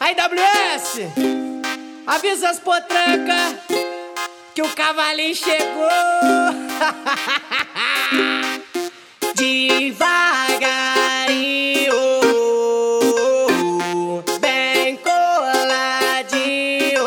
Aí, WS, avisa as potranca que o cavalinho chegou. Devagarinho, bem coladinho.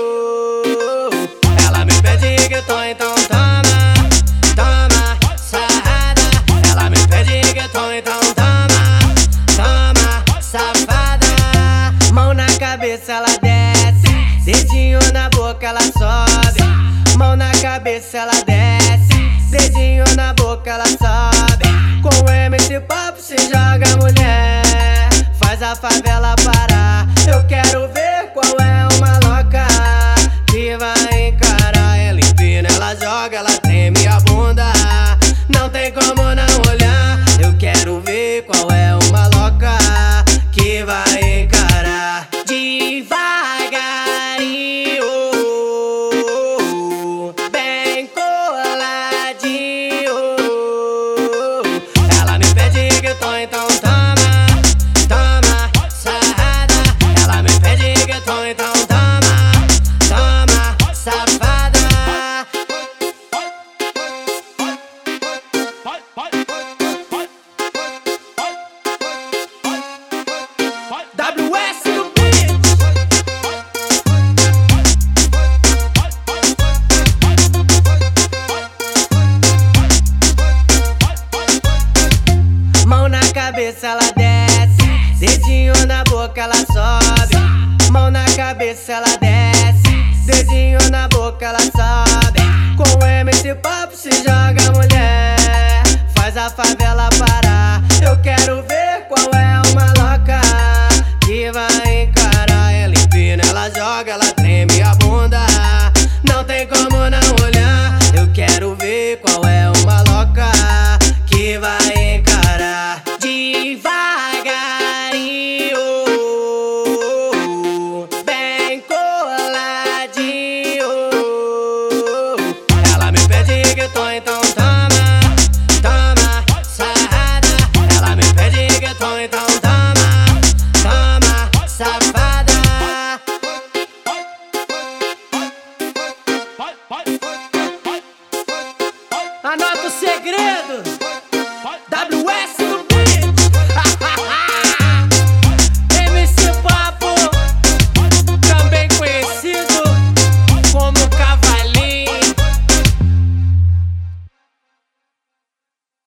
Ela me pede guitarra, então toma, toma, sarrada. Ela me pede guitarra, então toma, toma, safada. Mão na cabeça ela desce, dedinho na boca ela sobe. Mão na cabeça ela desce, dedinho na boca ela sobe. Com o MC Papo se joga mulher, faz a favela parar. Eu quero ver qual é uma louca que vai encarar. Ela empina, ela joga, ela treme a bunda, não tem como não olhar. Eu quero ver qual é uma louca que vai encarar. Devagarinho, bem coladinho. Ela me pede guitarra, então toma, toma, sarrada. Ela me pede guitarra, então toma, toma, safada. WS no beat. Mão na cabeça ela desce, dedinho na boca ela sobe. Mão na cabeça ela desce, dedinho na boca ela sobe. Com o MC Papo se joga mulher, faz a favela parar. Eu quero ver qual é